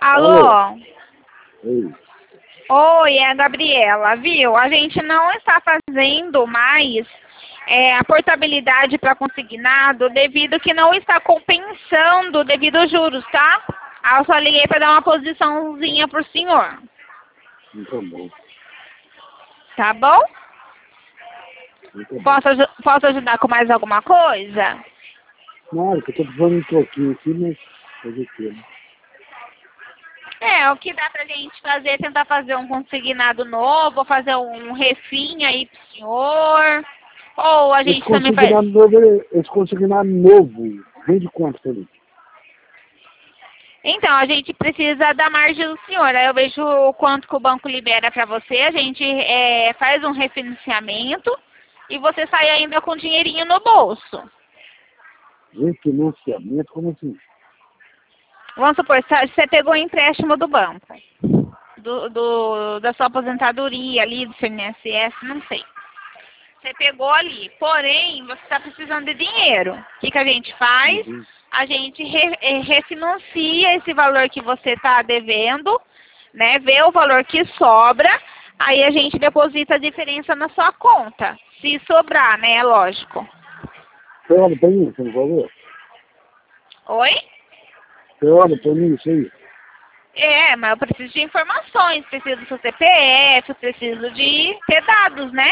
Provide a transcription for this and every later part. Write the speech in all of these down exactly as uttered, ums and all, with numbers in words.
Alô? Alô? Oi. Oi, é a Gabriela, viu? A gente não está fazendo mais é, a portabilidade para consignado devido que não está compensando devido aos juros, tá? Aí eu só liguei para dar uma posiçãozinha pro senhor. Muito bom. Tá bom? Muito bom. Posso, aju- posso ajudar com mais alguma coisa? Não, que eu tô precisando um troquinho aqui, mas fazer o quê, né? É, o que dá pra gente fazer é tentar fazer um consignado novo, fazer um refim aí pro senhor. Ou a Esse gente também faz. consignado novo, ele- esse consignado novo, rende quanto pra mim? Então, a gente precisa da margem do senhor. Aí eu vejo o quanto que o banco libera para você. A gente é, faz um refinanciamento e você sai ainda com dinheirinho no bolso. Refinanciamento, como assim? Vamos supor, sa- você pegou um empréstimo do banco, do, do- da sua aposentadoria ali, do C N S S, não sei. Você pegou ali, porém, você está precisando de dinheiro. O que, que a gente faz? Uhum. A gente re, eh, refinancia esse valor que você está devendo, né? Vê o valor que sobra, aí a gente deposita a diferença na sua conta. Se sobrar, né? É lógico. Você olha pra mim, você não falou? Oi? Você olha pra mim isso aí? É, mas eu preciso de informações, preciso do seu C P F, preciso de ter dados, né?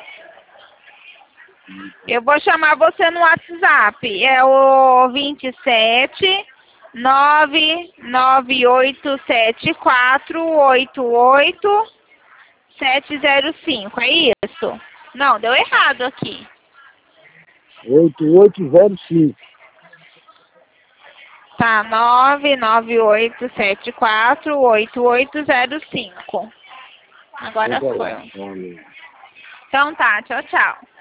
Eu vou chamar você no WhatsApp. É o vinte e sete, nove nove oito sete quatro oito oito sete zero cinco. É isso? Não, deu errado aqui. oito oito zero cinco. Tá, nove nove oito sete quatro oito oito zero cinco. Agora Então tá foi. bom. Valeu. Então tá, tchau, tchau.